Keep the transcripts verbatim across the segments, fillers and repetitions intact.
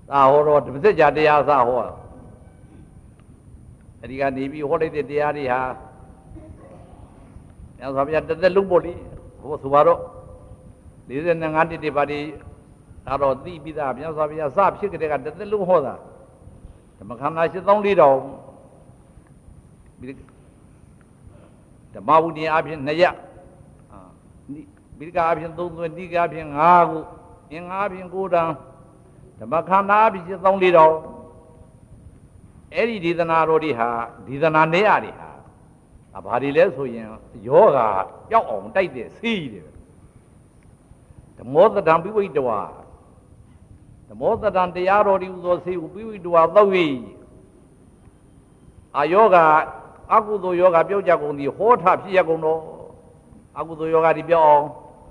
သာဟောတော့တစ်စက်ကြတရားသာဟောအဲဒီကနေပြီးဟောလိုက်တဲ့တရားတွေဟာညစွာဘုရားတစ်သက်လုံးပေါ့လေဟောဆိုပါတော့၄၅နှစ်တည်းပါတီဒါတော့သိပြီးသားညစွာဘုရားစဖြစ်ကြတဲ့ကတစ်သက်လုံးဟောတာဓမ္မခန္ဓာ၈သောင်း၄ထောင်ဓမ္မဝုဒ္ဓအဖြစ်နှစ်ရက်ပိဋကအဖြစ်သုံးသွင်းတိကအဖြစ်၅ခုအင်္ဂါအဖြစ်၉တန်းဓမ္မခန္ဓာအဖြစ်၈သောင်း၄ထောင်အဲ့ဒီဒေသနာတော်တွေဟာဒေသနာနေရတွေဟာဘာတွေလဲဆိုရင်ယောဂကြောက်အောင်တိုက်တဲ့ဆေးတွေဓမ္မောသတံပိဝိတဝါဓမ္မောသတံတရားတော်ဒီဥသောဆေးကိုပိဝိတဝါသောက်၍အာယောဂအကုသိုလ်ယောဂပြောကြကုန်သည်ဟောထဖြစ်ရကုန်တော့အကုသိုလ်ယောဂဒီပြောအောင်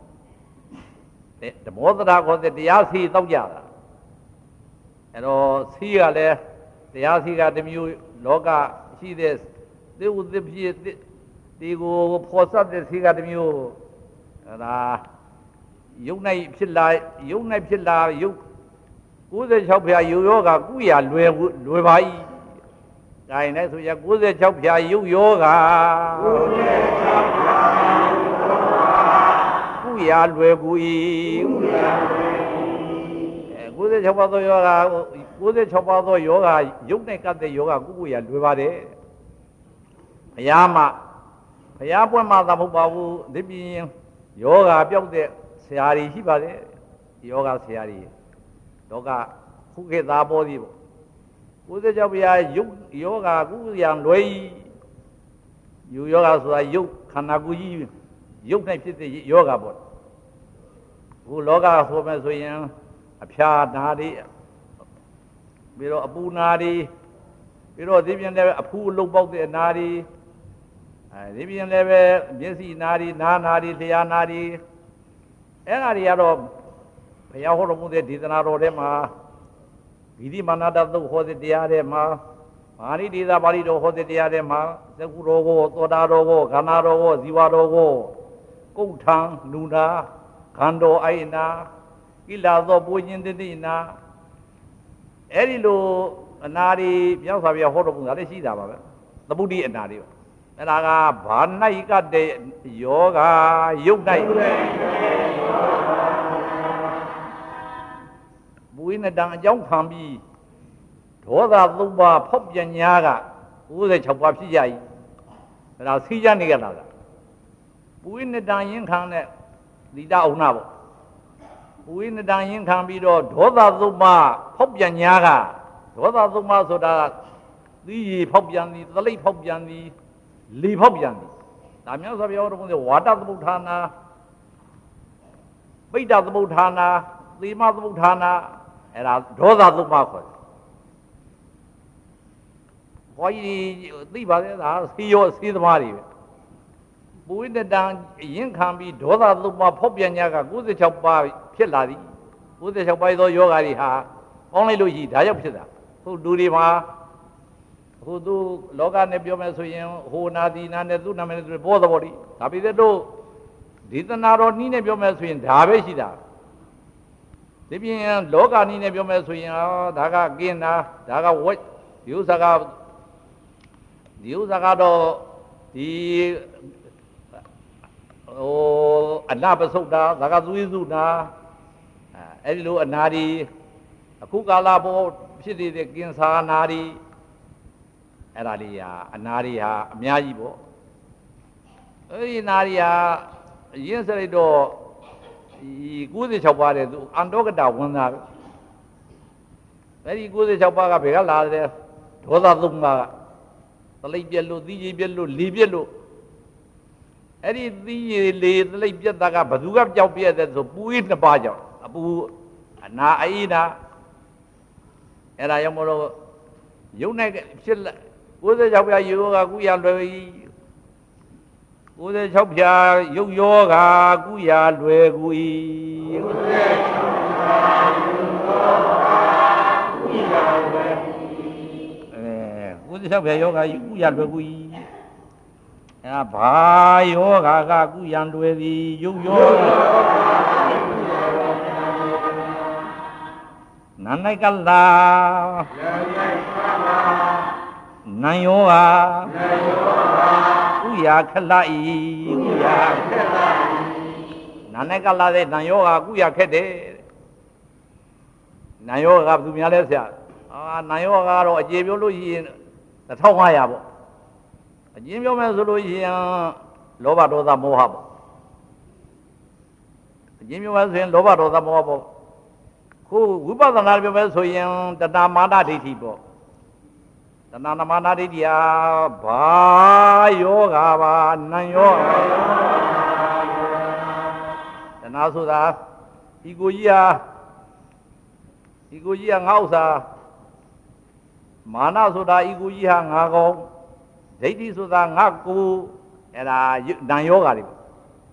ဓမ္မောသတခေါ်တဲ့တရားဆေးသောက်ကြတာအဲ့တော့ဆေးကလည်းတရားစီကတမျိုးလောကရှိတဲ့သေဥသဖြစ်ဒီကိုဖော်ဆက်တဲ့စီကတမျိုးဒါယုံနိုင်ဖြစ်လာယုံနိုင်ဖြစ်လာယုတ်၉၆ဖြာယုတ်ယောဂကုရလွယ်လွယ်ပါ၏ဒါရင်လည်းဆိုရ၉၆ဖြာယုတ်ယောဂ၉၆ဖြာကုရလွယ်ကူ၏၉၆ပါးသောယောဂ၉၆ပါးသောယောဂယုတ်နဲ့ကပ်တဲ့ယောဂကုကုရလွယ်ပါတယ်ဘုရားမှာဘုရားပွင့်မှာသာမဟုတ်ပါဘူးဒီပြင်ယောဂပြောက်တဲ့ဆရာကြီးရှိပါတယ်ယောဂဆရာကြီးလောကခုခေတ်သားပေါ်သည်ပေါ့၉၆ဘုရားယုတ်ယောဂကုကုရလွယ်ယူယောဂဆိုတာယုတ်ခန္ဓာကိုယ်ကြီးယုတ်နဲ့ဖြစ်တဲ့ယောဂပေါ့ခုလောကဆိုမဲ့ဆိုရင်အဖျားနာတွေပြီးတော့အပူနာတွေပြီးတော့ဒီပြင်လည်းအဖူးအလုံးပေါက်တဲ့အနာတွေအဲဒီပြင်လည်းပဲမျက်စိနာတွေနားနာတွေလျှာနာတွေအဲ့ဒါတွေကတော့ဘုရားဟောတော်မူတဲ့ဒေသနာတော်ထဲမှာဗိဓိမာနတသုတ်ဟောတဲ့တရားထဲမှာမာရိဒေသပါဠိတော်ဟောတဲ့တရားထဲမှာသက္ကုတော်ကိုသောတာတော်ကိုခန္ဓာတော်ကိုဇီဝတော်ကိုကုဋ္ဌံနုနာခန္တော်အိုင်နာကိလာသောပူခြင်းတတိနာအဲ့ဒီလိုအနာတွေပြောင်းစွာပြဟောတော်မူတာလည်းရှိတာပါပဲသမုဒိအနာတွေပါအဲ့ဒါကဘာ၌ကတဲ့ယောဂယုတ်၌ဘုရားနဲ့တန်အကြောင်းခံပြီးဒေါသသုံးပါးဖောက်ပြန်ညာက၉၆ပါးဖြစ်ကြ၏အဲ့ဒါစီးကြနေကြတာကဘုရားနဲ့တန်ရင်ခံတဲ့သီတာအုံနာပေါ့ဝိနတံရင်ခံပြီးတော့ဒေါသသုံးပါးဖောက်ပြန်ညာကဒေါသသုံးပါးဆိုတာသီးရီဖောက်ပြန်သည်သလိပ်ဖောက်ပြန်သည်လီဖောက်ပြန်သည်ဒါမျိုးဆိုပြောတော့ဘုရားဝါဒသမုဋ္ဌာနာပိဋ္ဌသမုဋ္ဌာနာသီမသမုဋ္ဌာနာအဲ့ဒါဒေါသသုံးပါးခေါ်တယ်ဘုရားကြီးသိပါသေးလားစီရောစီသမားတွေပဲဘုဝိတတံရင်ခံပြီးဒေါသသုံးပါးဖောက်ပြန်ညာက၉၆ပါးဖြစ်လာသည်၉၆ပါးသောယောဂါတွေဟာပေါင်းလိုက်လို့ရှိဒါကြောင့်ဖြစ်တာဟုတ်လူတွေမှာဟိုသူလောကနဲ့ပြောမယ်ဆိုရင်ဟိုနာဒီနာနဲ့သူ့နာမည်နဲ့သူပေါ်သဘောတည်းဒါပေမဲ့တို့ဒေသနာတော်နည်းနဲ့ပြောမယ်ဆိုရင်ဒါပဲရှိတာဒီပြင်လောကနည်းနဲ့ပြောမယ်ဆိုရင်ဒါကကင်းတာဒါကဝက်ဒီဥစ္စာကဒီဥစ္စာကတော့ဒီဟိုအနာပစုတ်တာဒါကသွေးစုနာအဲ့ဒီလိုအနာဒီအခုကာလပေါ်ဖြစ်နေတဲ့ကင်ဆာနာဒီအဲ့ဒါလေးဟာအနာဒီဟာအများကြီးပေါ့အဲ့ဒီနာဒီဟာရင်းစရိတ်တော့ဒီ၉၆ပါးတဲ့သူအန္တောကတဝန်သားပဲအဲ့ဒီ၉၆ပါးကဘယ်ကလာတယ်ဒေါသသုံးပါးကသလိပ်ပြက်လို့သီးကြီးပြက်လို့လီပြက်လို့အဲ့ဒီသီးရည်လေသလိပ်ပြက်တာကဘသူကကြောက်ပြက်တဲ့ဆိုပူကြီးနှစ်ပါးကြောင့်အပူအနာအေးနာအဲ့ဒါကြောင့်မလို့ယုံနဲ့ဖြစ်၉၆ပြာယောဂကုရလွယ်၉၆ဖြာယုတ်ယောဂကုရလွယ်ကူ၏၉၆ဖြာယုတ်ယောဂကုရလွယ်ကူ၏အဲ၉၆ဖြာယောဂကုရလွယ်ကူ၏အဲဘာယောဂကကုရလွယ်သည်ယုတ်ယောဂနနိုင်ကလာနံယောဟာဥယာခလာဤဥယာခလာဤနာနဲ့ကလာတဲ့နံယောဟာဥယာခက်တယ်နံယောကဘယ်သူများလဲဆရာအာနံယောကတော့အကျေပြောလို့ရှိရင်တစ်ထောင်၅ရာပေါ့အကျဉ်းပြောမယ်ဆိုလို့ရှိရင်လောဘဒေါသမောဟပေါ့အကျဉ်းပြောမယ်ဆိုရင်လောဘဒေါသမောဟပေါ့ခုဝိပဿနာပြောမယ်ဆိုရင်တဏမာနဒိဋ္ဌိပေါ့တဏမာနဒိဋ္ဌိဟာဘာယောဂါပါနံယောဂါတဏဆိုတာဒီကိုကြီးဟာဒီကိုကြီးဟာငါဥစ္စာမာနဆိုတာဤကိုကြီးဟာငါကောင်းဒိဋ္ဌိဆိုတာငါကိုအဲ့ဒါနံယောဂါတွေပေါ့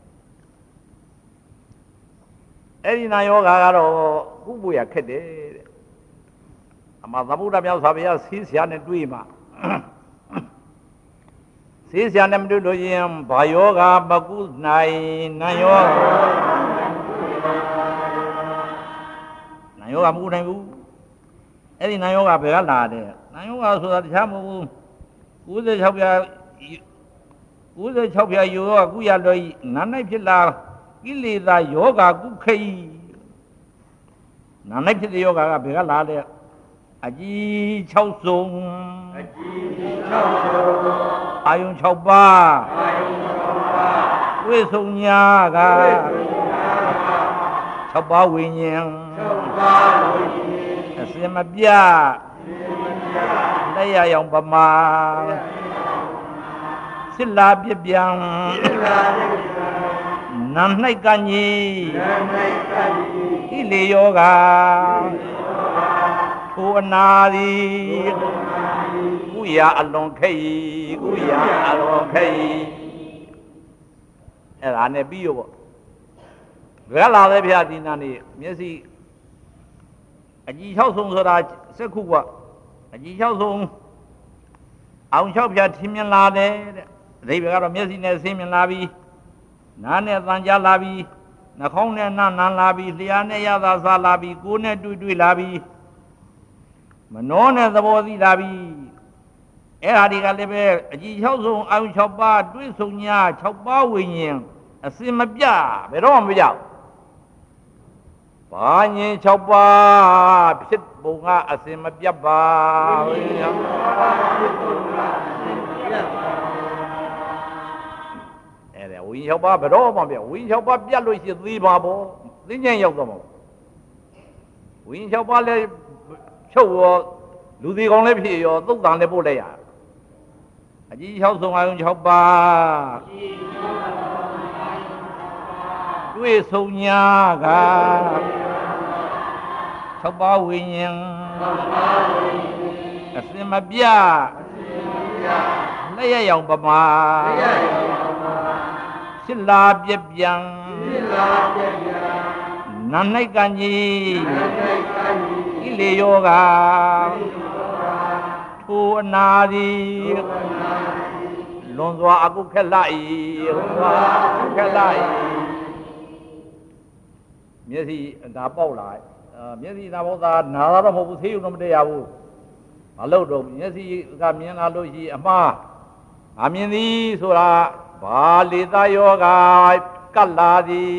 အဲ့ဒီနံယောဂါကတော့ခုပွေရခက်တယ်တဲ့အမှသမုဒ္ဒမြတ်စွာဘုရားဆေးဆရာနဲ့တွေ့မှဆေးဆရာနဲ့မတွေ့လို့ရင်ဘာယောဂါမကုနိုင်နံယောဂါနံယောဂါမကုနိုင်ဘူးအဲ့ဒီနံယောဂါဘယ်ကလာတဲ့နံယောဂါဆိုတာတခြားမဟုတ်ဘူး၉၆ပြား၉၆ပြားယောဂကုရလွယ်နာ၌ဖြစ်လာကိလေသာယောဂကုခိနာ၌ဖြစ်တဲ့ယောဂကဘယ်ကလာတဲ့အကြီး၆စုံအကြီး၆စုံအာယုံ၆ပါးအာယုံ၆ပါးဝိသုညာက၆ပါးဝိညာဉ်၆ပါးဝိညာဉ်အစင်မပြလက်ရရောင်ပမာစစ်လာပြပြန်နံ၌ကကြီးဣလေယောဂထိုအနာသည်ကုရာအလွန်ခိတ်ကုရာအလွန်ခိတ်အဲ့ဒါနဲ့ပြီးရောပေါ့ဘယ်လာလဲဗျာဒီနာနေမျက်စိအကြီး၆ဆုံးဆိုတာစက္ခုကအကြီး၆ဆုံးအောင်၆ဖြာထင်းမြင်လာတယ်တဲ့အဓိပ္ပာယ်ကတော့မျက်စိနဲ့ဆင်းမြင်လာပြီနားနဲ့သံကြားလာပြီနှာခေါင်းနဲ့နားနံလာပြီလျှာနဲ့ရသာစားလာပြီကိုယ်နဲ့တွေ့တွေ့လာပြီမနှောနဲ့သဘောသိလာပြီအဲ့ဟာတွေကလည်းပဲအကြီး၆ဆုံးအောင်၆ပါးတွေ့ဆုံညာ၆ပါးဝိညာဉ်အစင်မပြဘယ်တော့မှမကြောက်ဘာညင်၆ပါးဖြစ်ပုံကအစင်မပြတ်ပါဝိညာဉ်ဖြစ်ပုံကအစင်မပြတ်ပါအဲ့ဒါဝိညာဉ်၆ပါးဘယ်တော့မှမပြတ်ဝိညာဉ်၆ပါးပြတ်လို့ရှိရင်သေးပါပေါ့သိဉာဏ်ရောက်တော့မှာဝိညာဉ်၆ပါးလည်းချုပ်ရောလူသေးကောင်းလည်းဖြစ်ရောသုတ်တန်လည်းပို့လိုက်ရအကြီး၆ဆုံးအောင်၆ပါးတွေ့ဆုံညာက၆ပါးဝိညာဉ်အစင်မပြလက်ရရောင်ပမာစစ်လာပြပြန်နံ၌ကကြီးဣလေယောဂထိုအနာသည်လွန်စွာအကုခက်လာ၏လွန်စွာအကုခက်လာ၏မျက်စိဒါပေါက်လာမျက်စိဒါပေါက်တာနာတော့မဟုတ်ဘူးဆေးရုံတော့မတည့်ရဘူးမလို့တော့မျက်စိကမြင်လာလို့ရှိအမှားအမြင်သည်ဆိုတာဘာလေသာယောဂကတ်လာသည်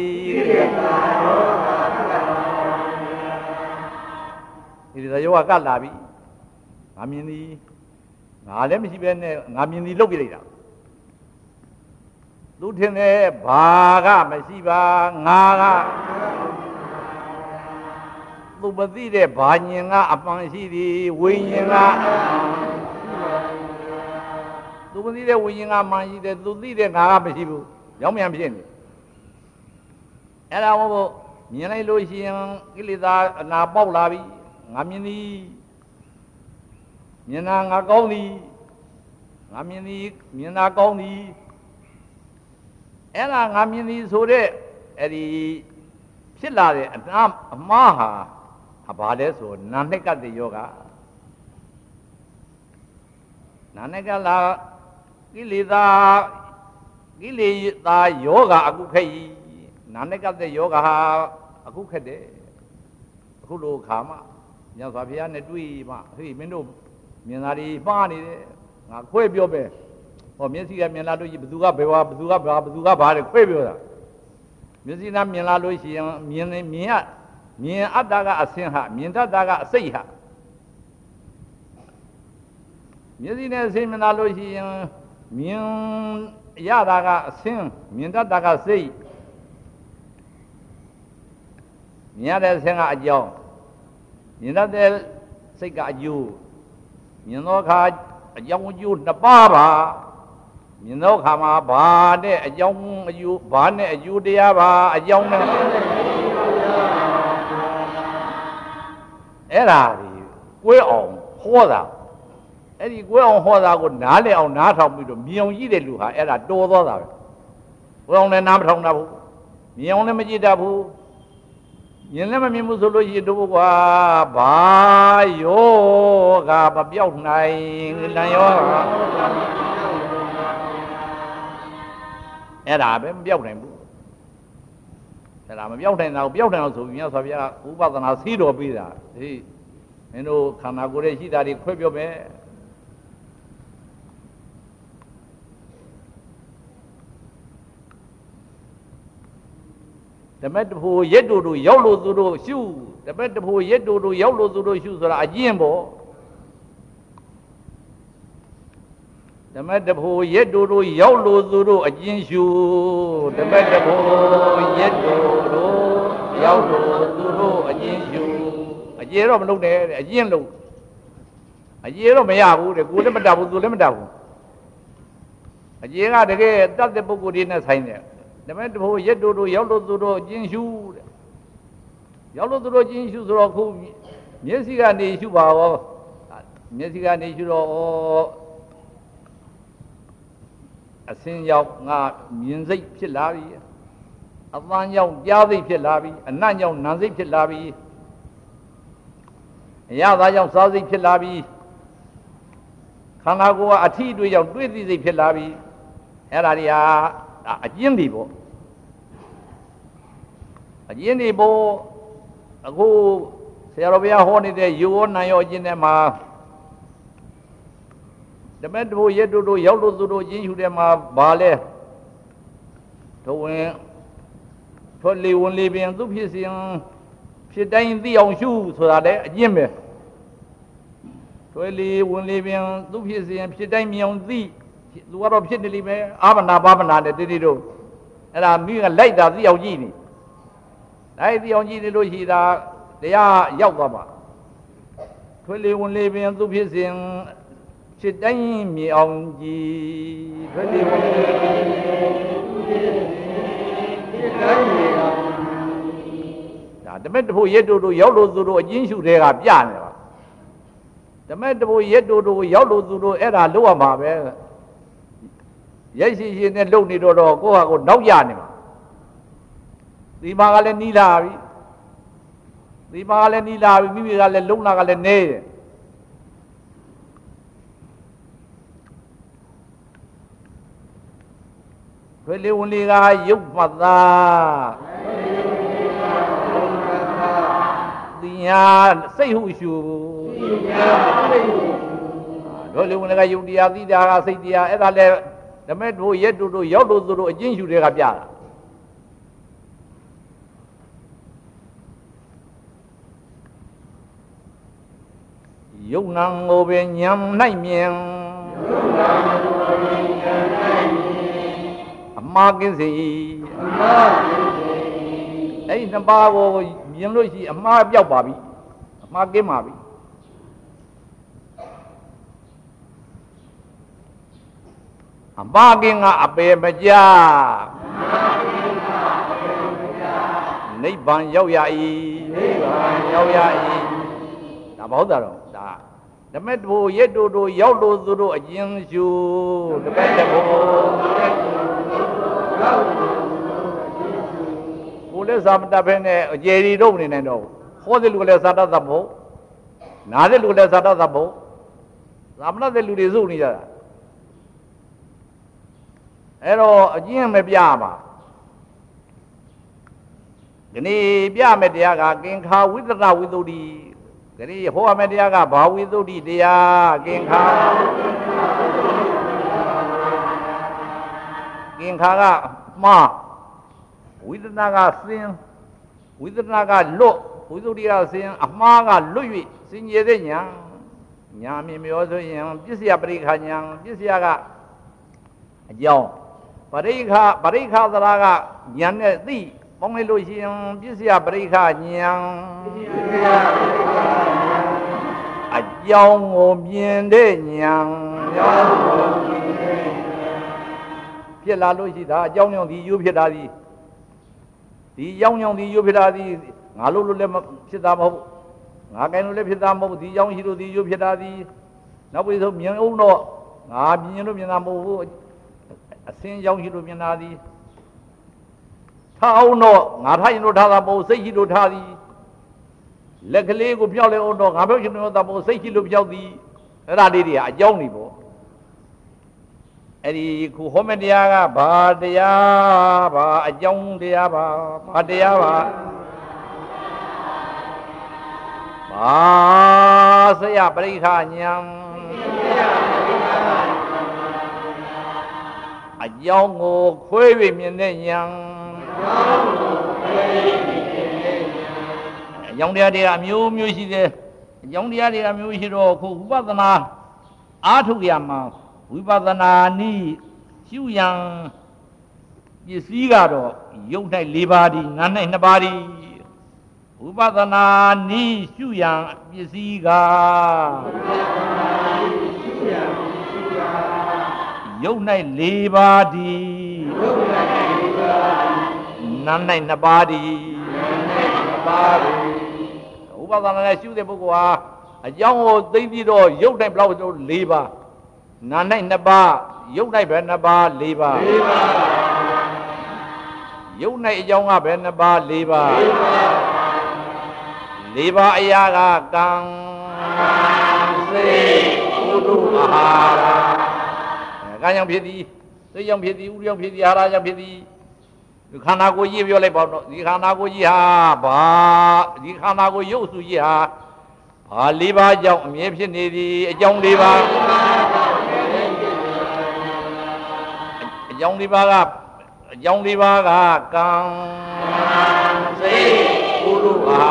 ဒီလေသာယောဂကတ်လာပြီငါမြင်သည်ငါလည်းမရှိပဲနဲ့ငါမြင်သည်လုတ်ပြလိုက်တာသူထင်တယ်ဘာကမရှိပါငါကသူမသိတဲ့ဘာညင်ကအပန်ရှိသည်ဝိညာဉ်ကသူမသိတဲ့ဝိညာဉ်ကမှန်ရှိတယ်သူသိတဲ့ငါကမရှိဘူးရောင်းမြန်ဖြစ်နေအဲ့ဒါမို့မြင်လိုက်လို့ရှိရင်ကိလေသာအနာပေါက်လာပြီငါမြင်သည်မြင်တာငါကောင်းသည်ငါမြင်သည်မြင်တာကောင်းသည်အဲ့ဒါငါမြင်သည်ဆိုတဲ့အဲ့ဒီဖြစ်လာတဲ့အနာအမှားဟာဘာလဲဆိုနာနဲ့ကတဲ့ယောဂနာနဲ့ကလာကိလေသာကိလေသာယောဂအခုခက်ကြီးနာနဲ့ကတဲ့ယောဂဟာအခုခက်တယ်အခုလိုခါမှညောင်စွာဘုရားနဲ့တွေ့မှဟေးမင်းတို့မြင်သာတွေမှားနေတယ်ငါခွဲပြောပဲဟောမျက်စိကမြင်လာလို့ရှိရင်ဘသူကဘယ်ဝါဘသူကဘာဘသူကဘာတဲ့ခွဲပြောတာမျက်စိနာမြင်လာလို့ရှိရင်မြင်မြင်ရမြင်အတ္တကအစင်းဟာမြင်တတ်တာကအစိတ်ဟာမျက်စိနဲ့အစင်းမြင်လာလို့ရှိရင်မြင်ရတာကအစင်းမြင်တတ်တာကစိတ်မြင်ရတဲ့အစင်းကအကြောင်းမြင်တတ်တဲ့စိတ်ကအကျိုးမြင်သောအခါအကြောင်းအကျိုးနှစ်ပါးပါမြင်သောအခါမှာဘာနဲ့အကြောင်းအကျိုးဘာနဲ့အကျိုးတရားပါအကြောင်းနဲ့အဲ့ဒါကြီးကွဲအောင်ဟောတာအဲ့ဒီကွဲအောင်ဟောတာကိုနားလည်အောင်နားထောင်ပြီးတော့မြင်အောင်ကြည့်တဲ့လူဟာအဲ့ဒါတော်သောတာပဲကွဲအောင်လည်းနားမထောင်တတ်ဘူးမြင်အောင်လည်းမကြည့်တတ်ဘူးမြင်လည်းမမြင်ဘူးဆိုလို့ရှိရင်တို့ကွာဘာယောဂမပြောက်နိုင်လံယောဂအဲ့ဒါပဲမပြောက်နိုင်ဘူးအဲ့ဒါမပြောက်နိုင်တာကိုပြောက်နိုင်အောင်ဆိုပြီးမြတ်စွာဘုရားကဥပဒနာစီးတော်ပေးတာဟေးမင်းတို့ခန္ဓာကိုယ်ရဲ့ရှိတာတွေခွဲပြောမယ်ဓမ္မတဖို့ရက်တို့တို့ရောက်လို့သူတို့ရှုဓမ္မတဖို့ရက်တို့တို့ရောက်လို့သူတို့ရှုဆိုတာအကျင့်ပေါ့ဓမ္မတဖို့ရက်တို့တို့ရောက်လို့သူတို့အကျင့်ရှုဓမ္မတဖို့ရက်တို့တို့ရောက်လို့သူတို့အကျင့်ရှုအကျင့်တော့မလုပ်နဲ့တဲ့အကျင့်လို့အကျင့်တော့မရဘူးတဲ့ကိုယ်လည်းမတတ်ဘူးသူလည်းမတတ်ဘူးအကျင့်ကတကယ်တတ်တဲ့ပုဂ္ဂိုလ်တွေနဲ့ဆိုင်တယ်ဓမ္မတဖို့ရက်တို့တို့ရောက်လို့သူတို့အကျင့်ရှုတဲ့ရောက်လို့သူတို့အကျင့်ရှုဆိုတော့ခုမျက်စိကနေရှုပါရောမျက်စိကနေရှုတော့အစင်းရောက်ငါမြင်စိတ်ဖြစ်လာပြီအသံရောက်ကြားစိတ်ဖြစ်လာပြီအနံ့ရောက်နာစိတ်ဖြစ်လာပြီအရသာရောက်စားစိတ်ဖြစ်လာပြီခန္ဓာကိုယ်ကအထီးတွေရောက်တွေးသိစိတ်ဖြစ်လာပြီအဲ့ဒါတွေဟာအကျဉ်းတွေပေါ့အကျဉ်းတွေပေါ့အခုဆရာတော်ဘုရားဟောနေတဲ့ယောဂနာယောအကျဉ်းထဲမှာဓမ္မတဖို့ရက်တို့တို့ရောက်လို့သူတို့အကျဉ်းယူတယ်မှာဘာလဲထိုဝင်ထွက်လေဝင်လေပင်သူဖြစ်စဉ်ဖြစ်တိုင်းသိအောင်ရှုဆိုတာလေအကျဉ်းပဲထွက်လေဝင်လေပင်သူဖြစ်စဉ်ဖြစ်တိုင်းမြင်အောင်သိသူကတော့ဖြစ်နေလိမ့်မယ်အာမနာဘာမနာနဲ့တိတိတို့အဲ့ဒါမိကလိုက်တာသိအောင်ကြည့်နေလိုက်သိအောင်ကြည့်နေလို့ရှိတာတရားရောက်သွားပါထွေးလေးဝင်လေးပင်သူဖြစ်စဉ်ဖြစ်တိုင်းမြင်အောင်ကြည့်ထွေးလေးဝင်လေးဖြစ်တိုင်းမြင်အောင်ဒါဓမ္မတဖို့ရက်တို့တို့ရောက်လို့သူတို့အကျဉ်းရှုတဲ့ကပြနေပါဓမ္မတဖို့ရက်တို့တို့ရောက်လို့သူတို့အဲ့ဒါလောက်ရမှာပဲရိုက်ရှိရှိနဲ့လုံနေတော့တော့ကိုယ့်ဟာကိုနောက်ရနေမှာဒီမှာကလည်းနီးလာပြီဒီမှာကလည်းနီးလာပြီမိမိကလည်းလုံလာကလည်းနေတယ်ဘယ်လေဝင်လေကရုပ်မှတ်သာဒီညာစိတ်ဟုရှုဒီညာစိတ်ဟုတို့လေဝင်လေကယုတ်တရားသိတာကစိတ်တရားအဲ့ဒါလည်းဓမ္မတို့ရက်တို့တို့ရောက်လို့သူတို့အကျဉ်းယူတွေကပြတာယုံနံကိုပင်ညံနိုင်မြင်ယုံနံကိုပင်ညံနိုင်မြင်အမှားကင်းစေအမှားကင်းစေအဲ့ဒီနှစ်ပါးကိုမြင်လို့ရှိအမှားပြောက်ပါပြီအမှားကင်းပါပြီအမှားကင်းကအပေမကြနိဗ္ဗာန်ရောက်ရ၏နိဗ္ဗာန်ရောက်ရ၏ဒါဘာဟုတ်တာတော့ဒါဓမ္မတဖို့ရက်တို့တို့ရောက်လို့သူတို့အကျဉ်းရှုဓမ္မတဖို့ကိုလည်းသာမတတ်ဖဲနဲ့အကျေရီတော့နေနိုင်တော့ဟောတဲ့လူကလည်းသာတတ်သမို့နားတဲ့လူကလည်းသာတတ်သမို့သာမတတ်တဲ့လူတွေစုနေကြတာအဲ့တော့အကျဉ်းမပြပါဒီနေ့ပြမယ်တရားကကင်္ခာဝိသရဝိသုဒ္ဓိကလေးဟောရမယ့်တရားကဘာဝိသုဒ္ဓိတရားကင်္ခာကင်္ခာကမှားဝိသနာကစင်ဝိသနာကလွတ်ဝိသုဒ္ဓိကစင်အမှားကလွတ်၍စင်ကြယ်တဲ့ညာညာမြင်မျောဆိုရင်ပစ္စယပရိက္ခညာပစ္စယကအကြောင်းပရိက္ခပရိက္ခသရာကညာနဲ့သိပေါင်းလိုက်လို့ရှိရင်ပစ္စယပရိက္ခညာအကြောင်းကိုမြင်တဲ့ညာဖြစ်လာလို့ရှိတာအကြောင်းကြောင့်ဒီယူဖြစ်တာဒီဒီကြောင့်ကြောင့်ဒီယူဖြစ်တာဒီငါလို့လို့လည်းဖြစ်တာမဟုတ်ငါကဲလို့လည်းဖြစ်တာမဟုတ်ဒီကြောင့်ရှိလို့ဒီယူဖြစ်တာဒီနောက်ပြီးဆိုမြင်အောင်တော့ငါမြင်လို့မြင်တာမဟုတ်ဘူးအစင်းကြောင့်ရှိလို့မြင်တာဒီထားအောင်တော့ငါထားရင်လို့ထားတာမဟုတ်စိတ်ရှိလို့ထားသည်လက်ကလေးကိုပြောက်လဲအောင်တော့ငါပြောက်ရှင်လို့တာမဟုတ်စိတ်ရှိလို့ပြောက်သည်အဲ့ဒါလေးတွေကအကြောင်းနေပေါ့အဲ့ဒီခုဟောမယ့်တရားကဘာတရားဘာအကြောင်းတရားဘာဘာတရားပါဘာဆရာပရိက္ခညာအကြောင်းကိုခွဲ၍မြင်တဲ့ညာအကြောင်းတရားတွေအမျိုးမျိုးရှိတယ်အကြောင်းတရားတွေအမျိုးရှိတော့ခုဝိပဿနာအားထုတ်ရမှာဝိပဿနာနည်းရှုရန်ပစ္စည်းကတော့ယုတ်၌၄ပါးဒီနာ၌၂ပါးဒီဝိပဿနာနည်းရှုရန်ပစ္စည်းကယုတ်၌၄ပါးဒီနာ၌၂ပါးဒီဝိပဿနာနဲ့ရှုတဲ့ပုဂ္ဂိုလ်ဟာအကြောင်းကိုသိပြီးတော့ယုတ်၌ဘယ်လောက်တော့၄ပါးနာ၌နှစ်ပါးယုတ်၌ပဲနှစ်ပါး၄ပါး၄ပါးယုတ်၌အကြောင်းကပဲနှစ်ပါး၄ပါး၄ပါးအရာကကံစိတ်ဥဒုအာဟာရကံကြောင့်ဖြစ်သည်စိတ်ကြောင့်ဖြစ်သည်ဥဒုကြောင့်ဖြစ်သည်အာဟာရကြောင့်ဖြစ်သည်ဒီခန္ဓာကိုယ်ကြီးပြောလိုက်ပါတော့ဒီခန္ဓာကိုယ်ကြီးဟာဘာဒီခန္ဓာကိုယ်ရုပ်စုကြီးဟာဘာ၄ပါးကြောင့်အမြဲဖြစ်နေသည်အကြောင်း၄ပါးအကြောင်း၄ပါးကအကြောင်း၄ပါးကကံစိတ်ဥဒုအာ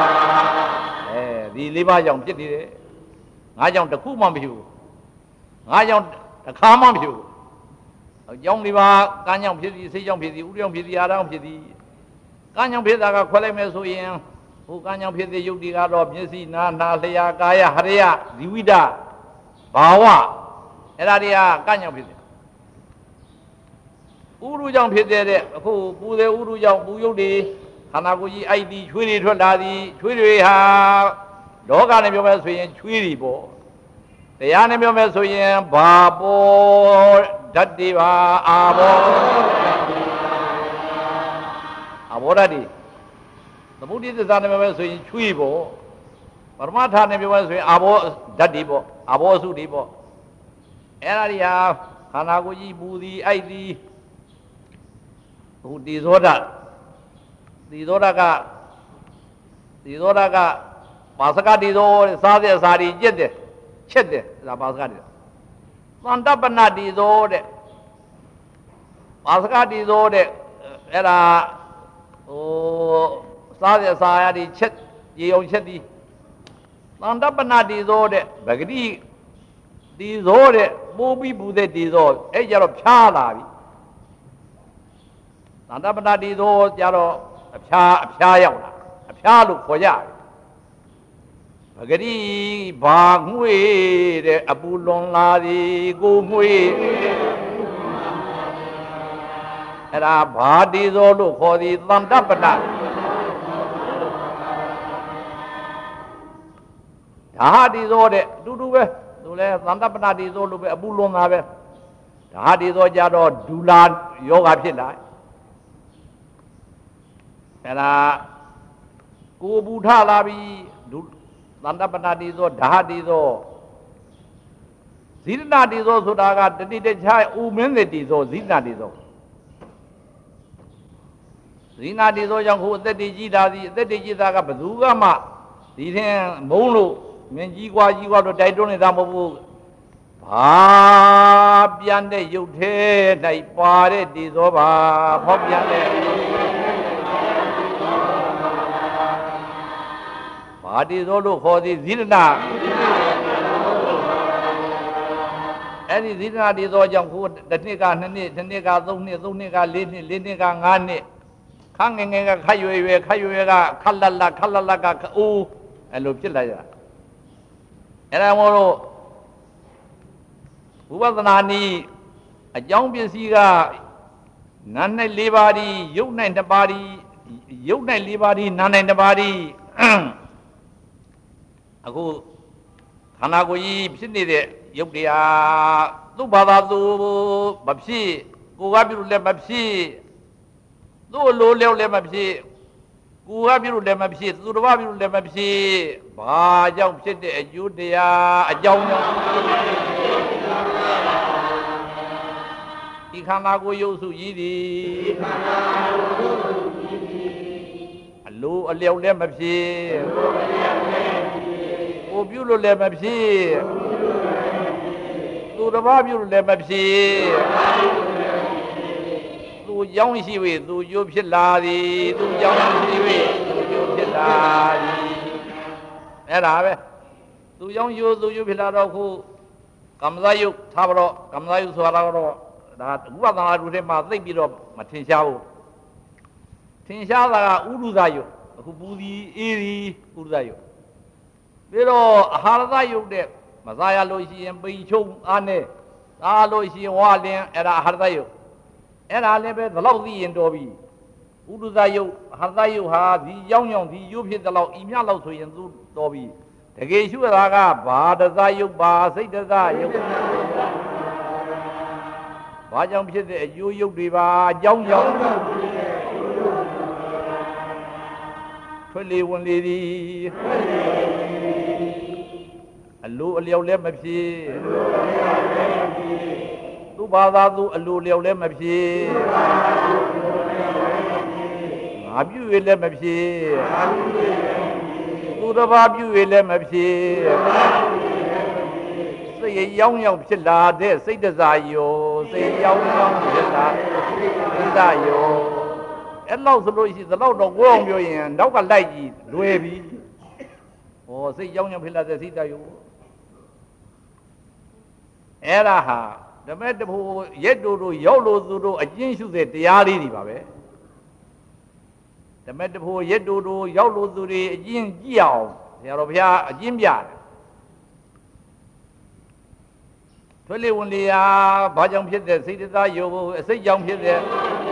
အဲဒီ၄ပါးကြောင့်ဖြစ်နေတယ်ငါကြောင့်တစ်ခုမှမဖြစ်ဘူးငါကြောင့်တစ်ခါမှမဖြစ်ဘူးအကြောင်း၄ပါးကံကြောင့်ဖြစ်သည်စိတ်ကြောင့်ဖြစ်သည်ဥဒုကြောင့်ဖြစ်သည်အာဟာရကြောင့်ဖြစ်သည်ကံကြောင့်ဖြစ်တာကခွဲလိုက်မယ်ဆိုရင်ဟိုကံကြောင့်ဖြစ်တဲ့ယုတ်တိကတော့မျက်စိနာနာလျာကာယဟရယဇီဝိတဘာဝအဲ့ဒါတွေကကံကြောင့်ဖြစ်တယ်ဥရုကြောင့်ဖြစ်တဲ့အခုပူတဲ့ဥရုကြောင့်ပူယုတ်တွေခန္ဓာကိုယ်ကြီးအဲ့ဒီချွေးတွေထွက်လာသည်ချွေးတွေဟာလောကနဲ့ပြောမယ်ဆိုရင်ချွေးတွေပေါ့တရားနဲ့ပြောမယ်ဆိုရင်ဘာပေါ်ဓာတ်တွေပါအာဘောအာဘောဓာတ်တွေသမုဒိသစ္စာနဲ့ပြောမယ်ဆိုရင်ချွေးပေါ့ပရမထာနဲ့ပြောမယ်ဆိုရင်အာဘောဓာတ်တွေပေါ့အာဘောစုတွေပေါ့အဲ့ဒါတွေဟာခန္ဓာကိုယ်ကြီးပူသည်အဲ့ဒီဟိုဒီသောဓာတ်ဒီသောဓာတ်ကဒီသောဓာတ်ကပါစကတိသောစားတဲ့စားတွေကျက်တယ်ချက်တယ်ဒါပါစကတိသန္တပနတိသောတဲ့ပါစကတိသောတဲ့အဲ့ဒါဟိုစားတဲ့စားရတွေချက်ရေအောင်ချက်သည်သန္တပနတိသောတဲ့ဗဂတိဒီသောတဲ့ပိုးပြီးပူတဲ့ဒီသောအဲ့ကြတော့ဖြားလာပြီသန္တပနတိသောကြတော့အဖြားအဖြားရောက်လာအဖြားလို့ခေါ်ကြတယ်ပဂတိဘာငွေတဲ့အပူလွန်လာသည်ကိုငွေအဲ့ဒါဘာတိသောလို့ခေါ်သည်သန္တပနဓာတိသောတဲ့အတူတူပဲသူလဲသန္တပနတိသောလို့ပဲအပူလွန်တာပဲဓာတိသောကြတော့ဒူလာယောဂဖြစ်လာအဲ့ဒါကိုပူထလာပြီသန္တပနတိသောဓာတိသောဇိရဏတိသောဆိုတာကတတိတခြားဥမင်းတဲ့တိသောဇိရဏတိသောဇိရဏတိသောကြောင့်ခုအသက်တည်ကြည်တာသည်အသက်တည်ကြည်တာကဘယ်သူကမှဒီထင်မုံလို့မင်းကြီးကွာကြီးကွာတော့တိုက်တွန်းနေတာမဟုတ်ဘူးဘာပြန်တဲ့ရုပ်ထဲ၌ပါတဲ့တည်သောပါဖောက်ပြန်တဲ့ဘာတည်သောလို့ခေါ်သည်ဇိရဏအဲ့ဒီဇိရဏတည်သောကြောင့်ခုတစ်နှစ်ကနှစ်နှစ်တစ်နှစ်ကသုံးနှစ်သုံးနှစ်ကလေးနှစ်လေးနှစ်ကငါးနှစ်ခန်းငယ်ငယ်ကခတ်ရွယ်ရွယ်ခတ်ရွယ်ကခက်လက်လက်ခက်လက်လက်ကအိုးအဲ့လိုဖြစ်လာကြအဲ့ဒါမို့လို့ဝိပဿနာနည်းအကြောင်းပစ္စည်းကနာ၌၄ပါးဒီရုပ်၌နှစ်ပါးဒီရုပ်၌၄ပါးဒီနာ၌နှစ်ပါးဒီအခုခန္ဓာကိုယ်ကြီးဖြစ်နေတဲ့ရုပ်တရားသူ့ဘာသာသူမဖြစ်ကိုယ်ကပြုလို့လည်းမဖြစ်သူ့လိုလျောက်လည်းမဖြစ်ကိုယ်ကပြုလို့လည်းမဖြစ်သူတစ်ပါးပြုလို့လည်းမဖြစ်ဘာကြောင့်ဖြစ်တဲ့အကျိုးတရားအကြောင်းကြောင့်ဒီခန္ဓာကိုယ်ရုပ်စုကြီးသည်အလိုအလျောက်လည်းမဖြစ်ကိုယ်ပြုလို့လည်းမဖြစ်သူတစ်ပါးပြုလို့လည်းမဖြစ်သူကြောင်းရှိ၍သူကျိုးဖြစ်လာသည်သူကြောင်းရှိ၍သူကျိုးဖြစ်လာသည်အဲ့ဒါပဲသူကြောင်းကျိုးသူကျိုးဖြစ်လာတော့ခုကမ္မဇယုတ်ထားပါတော့ကမ္မဇယုတ်ဆိုတာတော့ဒါဥပဒနာလူတွေမှာသိပြီးတော့မထင်ရှားဘူးထင်ရှားတာကဥရုဇယုတ်အခုပူသည်အေးသည်ဥရုဇယုတ်ပြီးတော့အာဟာရဇယုတ်တဲ့မစားရလို့ရှိရင်ပိန်ချုံအားနဲ့စားလို့ရှိရင်ဝါလင်းအဲ့ဒါအာဟာရဇယုတ်အဲ့ဒါလည်းပဲဒီလောက်သိရင်တော်ပြီဥရုဇယုတ်အာဟာရဇယုတ်ဟာဒီရောင်းရောင်းဒီရုပ်ဖြစ်တဲ့လောက်ဤမြလောက်ဆိုရင်သူတော်ပြီတကယ်ရှုရတာကဘာတဇယုတ်ဘာစိတ်တဇယုတ်ဘာကြောင့်ဖြစ်တဲ့အကျိုးရုပ်တွေပါအကြောင်းကြောင့်ထွက်လေဝင်လေသည်အလိုအလျောက်လည်းမဖြစ်သူဘာသာသူအလိုလျောက်လည်းမဖြစ်ငါပြုရလည်းမဖြစ်သူတစ်ပါးပြုရလည်းမဖြစ်စိတ်ရောင်းရောင်းဖြစ်လာတဲ့စိတ်တစားယောစိတ်ရောင်းရောင်းဖြစ်လာစိတ်တစားယောအဲ့လောက်ဆိုလို့ရှိသလောက်တော့ကိုယ်အောင်ပြောရင်နောက်ကလိုက်ကြည့်လွယ်ပြီဟောစိတ်ရောင်းရောင်းဖြစ်လာတဲ့စိတ်တယောအဲ့ဒါဟာဓမ္မတဖို့ရက်တို့တို့ရောက်လို့သူတို့အကျဉ်းရှုတဲ့တရားလေးတွေပါပဲဓမ္မတဖို့ရက်တို့တို့ရောက်လို့သူတွေအကျဉ်းကြည့်အောင်ဆရာတော်ဘုရားအကျဉ်းပြတယ်ထွေးလေဝင်လေဟာဘာကြောင့်ဖြစ်တဲ့စိတ်တရားယုတ်အစိတ်ကြောင့်ဖြစ်တဲ့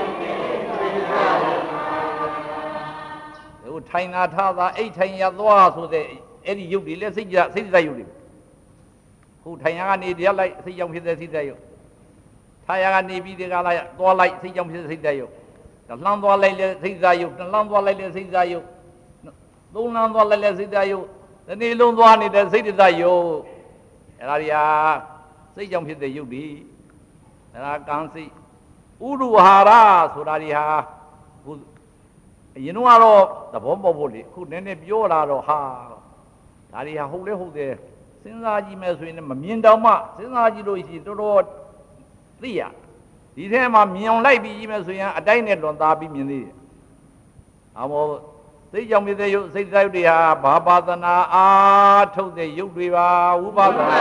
ဟိုထိုင်နာထားတာအိတ်ထိုင်ရသွားဆိုတဲ့အဲ့ဒီယုတ်တွေလည်းစိတ်ကြစိတ်တရားယုတ်တွေခုထိုင်ရကနေတရားလိုက်စိတ်ကြောင့်ဖြစ်တဲ့စိတ်တရားယုတ်ထားရကနေပြီးဒီကလာသွားလိုက်စိတ်ကြောင့်ဖြစ်တဲ့စိတ်တရားယုတ်တလှမ်းသွားလိုက်လေစိတ်တရားယုတ်တလှမ်းသွားလိုက်လေစိတ်တရားယုတ်သုံးလှမ်းသွားလိုက်လေစိတ်တရားယုတ်ဒီနေ့လုံးသွားနေတဲ့စိတ်တရားယုတ်အဲ့ဒါတွေဟာစိတ်ကြောင့်ဖြစ်တဲ့ယုတ်ဒီအဲ့ဒါကံစိတ်ဥရုဟာရဆိုတာတွေဟာခုအရင်ကတော့သဘောပေါက်ဖို့လေခုနည်းနည်းပြောလာတော့ဟာဒါတွေဟာဟုတ်လဲဟုတ်တယ်စဉ်းစားကြည့်မယ်ဆိုရင်မမြင်တော့မှစဉ်းစားကြည့်လို့ရှိရင်တော်တော်သိရဒီထဲမှာမြင်အောင်လိုက်ပြီးကြည့်မယ်ဆိုရင်အတိုင်းနဲ့လွန်သားပြီးမြင်သေးတယ်အမောစိတ်ကြောင့်ဖြစ်တဲ့ယုတ်စိတ်တိုင်းတွေဟာဘာပါဒနာအာထုတ်တဲ့ယုတ်တွေပါဝိပဿနာ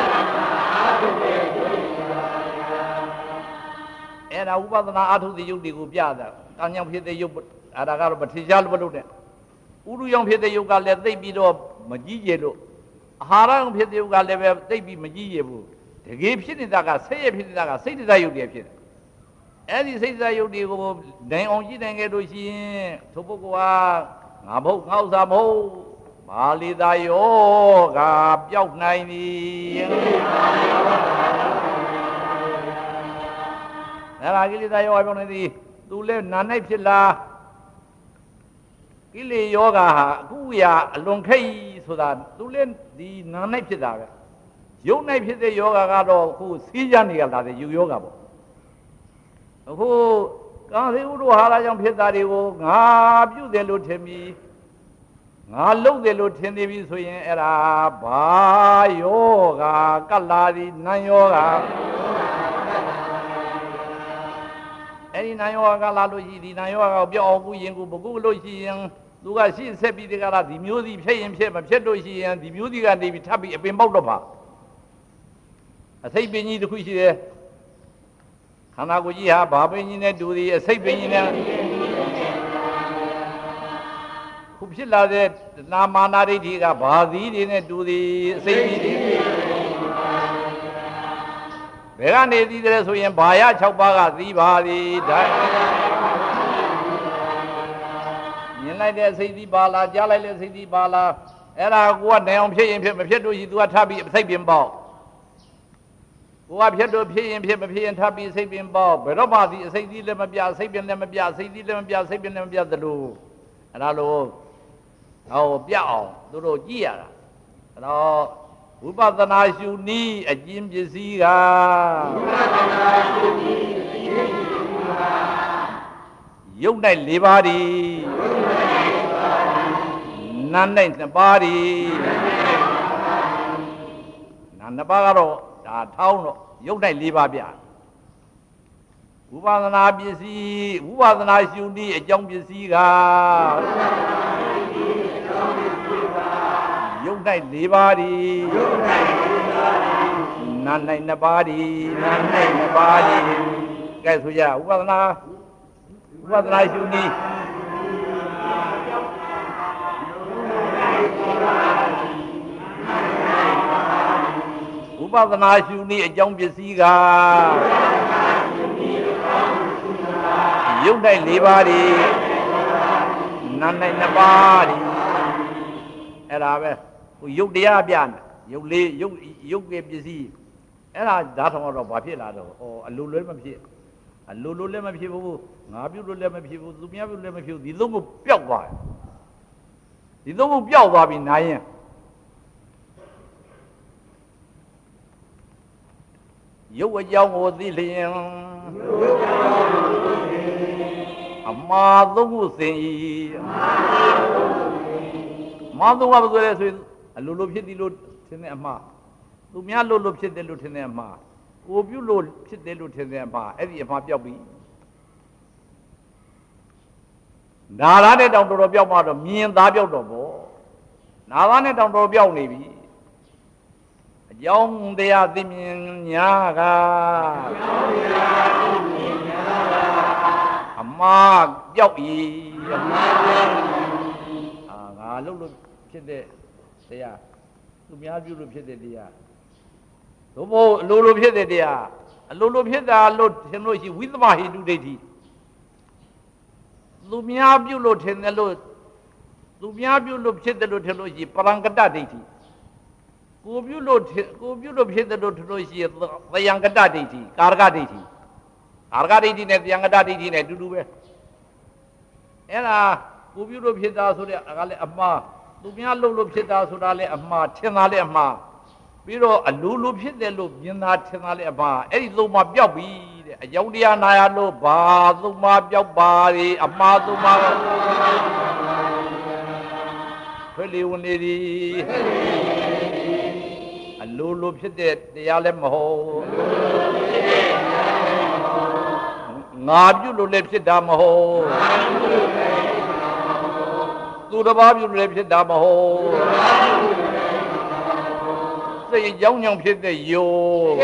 အဲ့ဒါဝိပဿနာအာထုတ်တဲ့ယုတ်တွေကိုပြတာကံကြောင့်ဖြစ်တဲ့ယုတ်အဲ့ဒါကတော့မထင်ရှားလို့မလုပ်နဲ့ဥရုကြောင့်ဖြစ်တဲ့ယုတ်ကလည်းသိပြီးတော့မကြီးကျယ်လို့အာဟာရကြောင့်ဖြစ်တဲ့ယုတ်ကလည်းပဲသိပြီးမကြီးကျယ်ဘူးတကယ်ဖြစ်နေတာကစိတ်ရဖြစ်နေတာကစိတ်တရားယုတ်တွေဖြစ်တယ်အဲ့ဒီစိတ်တရားယုတ်တွေကိုနိုင်အောင်ကြည့်နိုင်ခဲ့လို့ရှိရင်သူပုဂ္ဂိုလ်ဟာငါဘုတ်ငါဥစ္စာမဟုတ်မာလီသာယောကပျောက်နိုင်သည်အဲ့ဒါကိလေသာယောဂပျောက်နိုင်သည်သူလည်းနာ၌ဖြစ်လာကိလေယောဂဟာအခုရာအလွန်ခိတ်ဆိုတာသူလည်းဒီနာ၌ဖြစ်တာပဲရုပ်၌ဖြစ်တဲ့ယောဂကတော့အခုစီးကြနေရလာတဲ့ယူယောဂပေါ့အခုကာသေဥဒ္ဓဟာရကြောင့်ဖြစ်တာတွေကိုငါပြုတယ်လို့ထင်ပြီး ngã lúc de lo thiên de bi so yin era ba yoga kalari nan yoga ấy nan yoga kala lo shi di nan yogaပြောအောင်ကုရင်ကုဘကုလို့ရှိရင်သူကရှေ့ဆက်ပြီးတကလားဒီမျိုးစီဖြစ်ရင်ဖြစ်မဖြစ်လို့ရှိရင်ဒီမျိုးစီကနေပြီးထပ်ပြီးအပင်ပေါက်တော့ပါအစိတ်ပင်ကြီးတစ်ခုရှိတယ်ခန္ဓာကိုယ်ကြီးဟာဘာပင်ကြီးနဲ့တူသည်အစိတ်ပင်ကြီးနဲ့ခုဖြစ်လာတဲ့နာမာနာဒိဋ္ဌိကဘာသီးတွေနဲ့တူသည်အစိတ်ကြီးတွေဘယ်ကနေသီးတယ်ဆိုရင်ဘာရ၆ပါးကသီးပါသည်ဒါမြင်လိုက်တဲ့အစိတ်သီးပါလားကြားလိုက်တဲ့အစိတ်သီးပါလားအဲ့ဒါကိုကနိုင်အောင်ဖြစ်ရင်ဖြစ်မဖြစ်လို့ရှိသူကထပ်ပြီးအစိတ်ပင်ပေါက်ကိုကဖြစ်တော့ဖြစ်ရင်ဖြစ်မဖြစ်ရင်ထပ်ပြီးစိတ်ပင်ပေါက်ဘယ်တော့မှဒီအစိတ်သီးလည်းမပြစိတ်ပင်လည်းမပြစိတ်သီးလည်းမပြစိတ်ပင်လည်းမပြသလိုအဲ့ဒါလို့ဟောပြအောင်သူတို့ကြည့်ရတာအဲ့တော့ဝိပဿနာရှုနည်းအကျဉ်းပစ္စည်းကဝိပဿနာရှုနည်းအကျဉ်းပစ္စည်းကယုတ်၌၄ပါးဒီနာ၌နှစ်ပါးဒီနာနှစ်ပါးကတော့ဒါထောင်းတော့ယုတ်၌၄ပါးပြဝိပဿနာပစ္စည်းဝိပဿနာရှုနည်းအကြောင်းပစ္စည်းကယုတ်၌၄ပါးဒီယုတ်၌၄ပါးဒီနာ၌နှစ်ပါးဒီနာ၌နှစ်ပါးဒီကဲဆိုကြဝိပဿနာဝိပဿနာရှုနည်းဝိပဿနာရှုနည်းအကြောင်းပစ္စည်းကယုတ်၌၄ပါးဒီနာ၌နှစ်ပါးဒီအဲ့ဒါပဲဟိုယုတ်တရားပြနေယုတ်လေးယုတ်ယုတ်ရဲ့ပစ္စည်းအဲ့ဒါဓာတ်ထောင်တော့ဘာဖြစ်လာတော့ဩအလိုလွဲမဖြစ်အလိုလိုလည်းမဖြစ်ဘူးငါပြုတ်လို့လည်းမဖြစ်ဘူးသူများပြုတ်လည်းမဖြစ်ဘူးဒီသုံးခုပျောက်သွားတယ်ဒီသုံးခုပျောက်သွားပြီနိုင်ရင်ရုပ်အကြောင်းကိုသိလျင်အမှားသုံးခုစင်၏မာသုံးခုဆိုရဲဆိုအလိုလိုဖြစ်သည်လို့ထင်တဲ့အမှားသူများလို့လို့ဖြစ်တယ်လို့ထင်တဲ့အမှားကိုပြုလို့ဖြစ်တယ်လို့ထင်တဲ့အမှားအဲ့ဒီအမှားပျောက်ပြီနာရတဲ့တောင်တော်တော်ပျောက်မှတော့မြင်သားပျောက်တော့ဗောနာသားနဲ့တောင်တော်ပျောက်နေပြီအကြောင်းတရားသိမြင်ညာကအကြောင်းတရားသိမြင်ညာကအမှားပျောက်၏အမှားပျောက်၏အာငါလို့လို့ဖြစ်တဲ့တရားသူများပြုလို့ဖြစ်တဲ့တရားသို့မဟုတ်အလိုလိုဖြစ်တဲ့တရားအလိုလိုဖြစ်တာလို့ထင်လို့ရှိဝိသမဟိတုဒိဋ္ဌိသူများပြုလို့ထင်တယ်လို့သူများပြုလို့ဖြစ်တယ်လို့ထင်လို့ရှိပရံကတ္တဒိဋ္ဌိကိုပြုလို့ကိုပြုလို့ဖြစ်တယ်လို့ထင်လို့ရှိသယံကတ္တဒိဋ္ဌိကာရကဒိဋ္ဌိကာရကဒိဋ္ဌိနဲ့သယံကတ္တဒိဋ္ဌိနဲ့အတူတူပဲအဲ့ဒါကိုပြုလို့ဖြစ်တာဆိုတဲ့အကလည်းအမှားသူများလုပ်လို့ဖြစ်တာဆိုတာလည်းအမှားထင်တာလည်းအမှားပြီးတော့အလိုလိုဖြစ်တယ်လို့မြင်တာထင်တာလည်းအမှားအဲ့ဒီသုံးပါပျောက်ပြီတဲ့အကြောင်းတရားနာရလို့ဘာသုံးပါပျောက်ပါလေအမှားသုံးပါဖွေလီဝင်နေသည်အလိုလိုဖြစ်တဲ့တရားလည်းမဟုတ်ငါပြုလို့လည်းဖြစ်တာမဟုတ်သူတစ်ပါးပြုလို့လည်းဖြစ်တာမဟုတ်စိတ်ကြောင်းကြောင့်ဖြစ်တဲ့ယို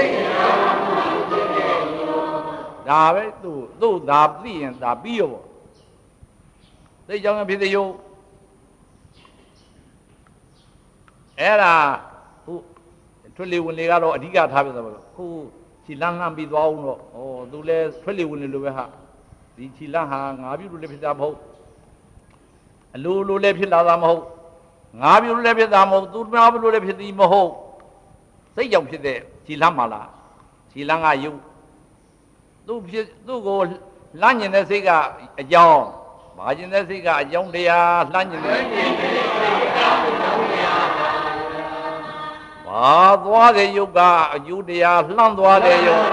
ဒါပဲသူသူ့ဒါသိရင်ဒါပြီးရောစိတ်ကြောင်းကြောင့်ဖြစ်တဲ့ယိုအဲ့ဒါခုထွေလီဝင်လေကတော့အဓိကထားပြသပါခုခြိလန်းလှမ်းပြီးသွားအောင်တော့ဩသူလဲထွေလီဝင်လေလိုပဲဟာဒီခြိလန်းဟာငါပြုလို့လည်းဖြစ်တာမဟုတ်အလိုလိုလည်းဖြစ်လာတာမဟုတ်ငါပြုလို့လည်းဖြစ်တာမဟုတ်သူများပြုလို့လည်းဖြစ်သည်မဟုတ်စိတ်ကြောင့်ဖြစ်တဲ့ခြိလန်းပါလားခြိလန်းကယုတ်သူ့ဖြစ်သူ့ကိုလှမ်းကျင်တဲ့စိတ်ကအကြောင်းဘာကျင်တဲ့စိတ်ကအကြောင်းတရားလှမ်းကျင်တဲ့ဘာသွားတဲ့ယုတ်ကအကျိုးတရားလှမ်းသွားတဲ့ယုတ်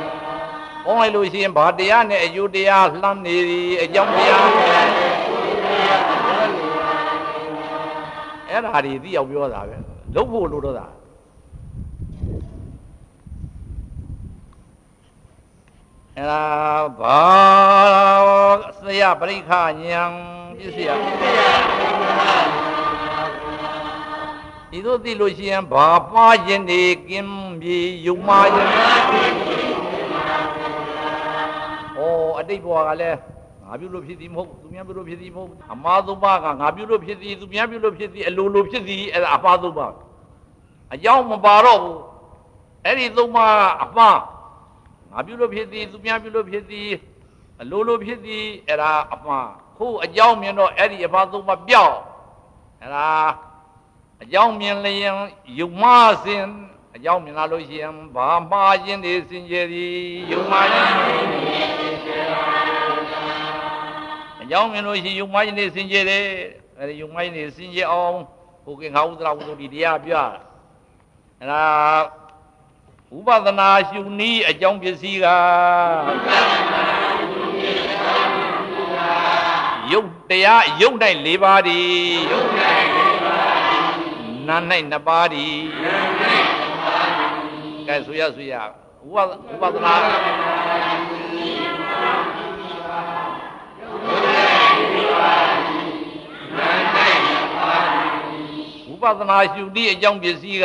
ပေါင်းလိုက်လို့ရှိရင်ဘာတရားနဲ့အကျိုးတရားလှမ်းနေသည်အကြောင်းတရားအဲ့ဒါတွေသိအောင်ပြောတာပဲလုံးဖို့လို့တော့တာအဲ့ဒါဘာဆရာပရိခဉာဏ်ပစ္စယဒီတို့သိလို့ရှိရင်ဘာပါခြင်းနေကင်းပြေယုံမာခြင်းဩအတိတ်ဘဝကလည်းငါပြုလို့ဖြစ်သည်မဟုတ်သူများပြုလို့ဖြစ်သည်မဟုတ်အမှားသုံးပါးကငါပြုလို့ဖြစ်သည်သူများပြုလို့ဖြစ်သည်အလိုလိုဖြစ်သည်အဲ့ဒါအမှားသုံးပါးအကြောင်းမပါတော့ဘူးအဲ့ဒီသုံးပါးကအမှားငါပြုလို့ဖြစ်သည်သူများပြုလို့ဖြစ်သည်အလိုလိုဖြစ်သည်အဲ့ဒါအမှားခုအကြောင်းမြင်တော့အဲ့ဒီအမှားသုံးပါးပြောက်အဲ့ဒါအကြောင်းမြင်လျင်ယုံမှားစဉ်အကြောင်းမြင်လာလို့ရှိရင်ဘာမှားခြင်းတွေစင်ကြယ်သည်ယုံမှားခြင်းအကြောင်းမြင်လို့ရှိရင်ယုံမှားခြင်းတွေစင်ကြယ်တယ်အဲဒီယုံမှားခြင်းတွေစင်ကြယ်အောင်ဘုကင်္ဂဥဒရာဝုဒ္ဓဒီတရားပြအဲဒါဥပဒနာရှုနည်းအကြောင်းပစ္စည်းကယုတ်တရားယုတ်၌၄ပါးဒီယုတ်၌နာ၌နှစ်ပါးဒီကဲဆိုရဆိုရဥပဒနာဥပဒနာရှုတိအကြောင်းပစ္စည်းက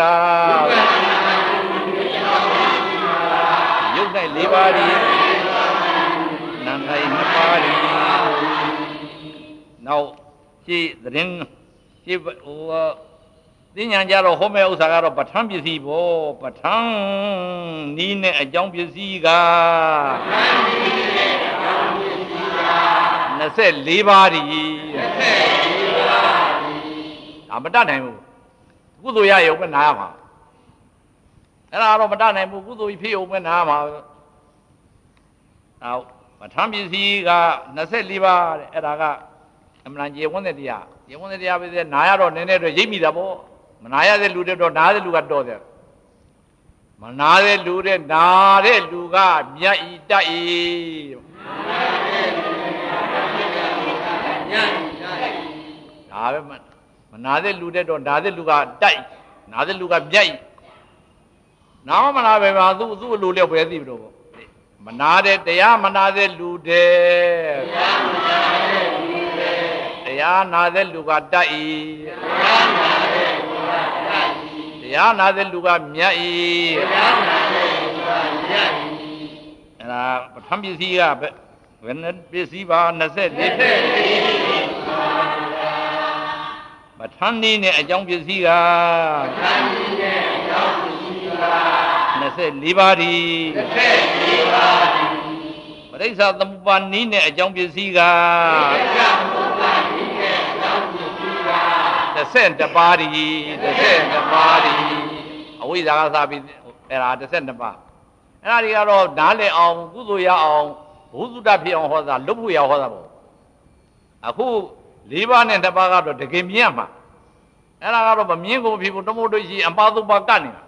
ယုတ်၌၄ပါးဒီနာ၌နှစ်ပါးဒီနောက်ရှင်းသတင်းရှင်းဟိုသင်ညာကြတော့ဟောမဲ့ဥစ္စာကတော့ပဋ္ဌာန်းပစ္စည်းပေါ့ပဋ္ဌာန်းနီးနဲ့အကြောင်းပစ္စည်းက၂၄ပါးဒီဒါမတတ်နိုင်ဘူးကုသိုလ်ရရုံပဲနားရမှာအဲ့ဒါတော့မတတ်နိုင်ဘူးကုသိုလ်ဖြစ်ရုံပဲနားရမှာအော်ပဋ္ဌာန်းပစ္စည်းက၂၄ပါးတဲ့အဲ့ဒါကအမှန်ကျေဝန်းတဲ့တရားကျေဝန်းတဲ့တရားပဲနားရတော့နည်းနည်းတော့ရိပ်မိတာပေါ့မနာရတဲ့လူတွေတော့နားတဲ့လူကတော့တယ်မနာတဲ့လူတဲ့နာတဲ့လူကမြတ်ဤတတ်ဤဒါပဲမနာတဲ့လူတဲ့တော့နာတဲ့လူကတိုက်နာတဲ့လူကမြတ်ဤနာမနာပဲပါသူသူ့အလိုလျောက်ပဲသိပြီတော့ပေါ့မနာတဲ့တရားမနာတဲ့လူတဲ့တရားမနာတဲ့လူတဲ့တရားနာတဲ့လူကတတ်ဤတရားနာတဲ့တရားနာတဲ့လူကမြတ်ဤတရားနာတဲ့လူကမြတ်ဤအဲ့ဒါပဋ္ဌာန်းပစ္စည်းကဘယ်နှပစ္စည်းပါ၂၄ပဋ္ဌာန်းနည်းနဲ့အကြောင်းပစ္စည်းကပဋ္ဌာန်းနည်းနဲ့အကြောင်းပစ္စည်းက၂၄ပါးဒီ၂၄ပါးဒီပရိစ္ဆာသမုပ္ပါနည်းနဲ့အကြောင်းပစ္စည်းကပရိစ္ဆာသမုပ္ပါနည်းနဲ့အကြောင်းပစ္စည်းက၁၂ပါးဒီ၁၂ပါးဒီအဝိဇ္ဇာကစပြီးအဲ့ဒါ၁၂ပါးအဲ့ဒါတွေကတော့နားလည်အောင်ကုသိုလ်ရအောင်ဘုသုတ္တဖြစ်အောင်ဟောတာလုပ်ဖို့ရဟောတာပေါ့အခု၄ပါးနဲ့တစ်ပါးကတော့တကယ်မြင်မှာအဲ့ဒါကတော့မမြင်ကုန်ဖြစ်ဘူးတမို့တို့ရှိအပါသုပါကတ်နေတာ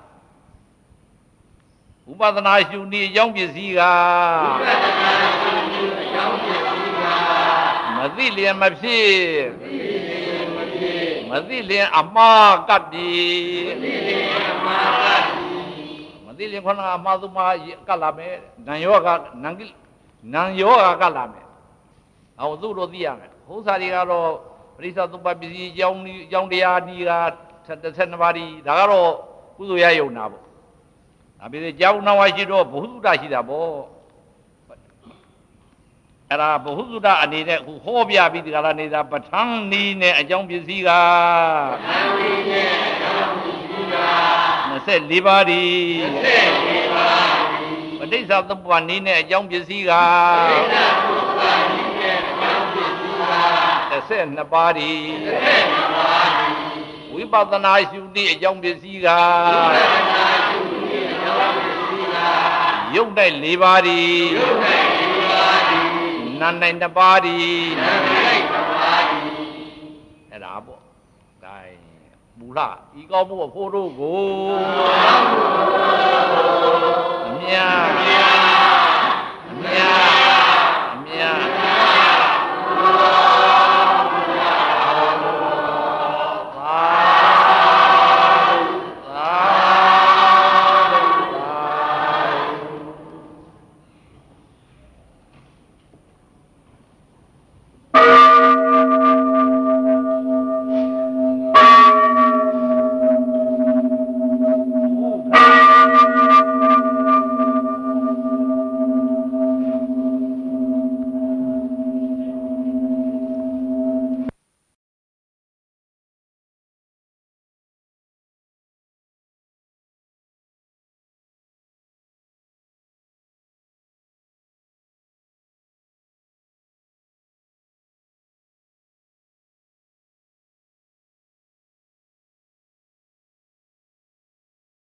ဥပဒနာရှုနည်းအကြောင်းပစ္စည်းကဥပဒနာရှုနည်းအကြောင်းပစ္စည်းကမသိလျင်မဖြစ်မသိလျင်အမှားကပ်ပြီမသိလျင်အမှားကပ်ပြီမသိလျင်ခဏအမှားသူမှာကပ်လာမယ်နံယောဂနံကိနံယောဂကပ်လာမယ်အောင်သူ့တို့သိရမယ်ဟောစာတွေကတော့ပရိစ္ဆာသုပ္ပပစ္စည်းအကြောင်းအကြောင်းတရားဒီက၁၂ပါးဒီဒါကတော့ကုသိုလ်ရယုံနာပေါ့ဒါပြီးကြောင်းနာဝရှိတော့ဘုဟုတ္တရှိတာပေါ့အဲ့ဒါဘုဟုတ္တအနေနဲ့ဟောပြပြီးဒီကလာနေတာပဋ္ဌာန်းနည်းနဲ့အကြောင်းပစ္စည်းကပဋ္ဌာန်းနည်းနဲ့အကြောင်းပစ္စည်းက၂၄ပါးဒီ၂၄ပါးဒီပဋိစ္စသမုပ္ပါနည်းနဲ့အကြောင်းပစ္စည်းကပဋိစ္စသမုပ္ပါနည်းနဲ့အကြောင်းပစ္စည်းက၁၂ပါးဒီ၁၂ပါးဒီဝိပဿနာရှုနည်းအကြောင်းပစ္စည်းကဝိပဿနာရှုနည်းအကြောင်းပစ္စည်းကယုတ်၌၄ပါးဒီယုတ်၌၄ပါးဒီနာ၌နှစ်ပါးဒီနာ၌နှစ်ပါးဒီအဲ့ဒါပေါ့ဒါမူလဤကောင်းမှုအဖို့တို့ကိုအမြတ်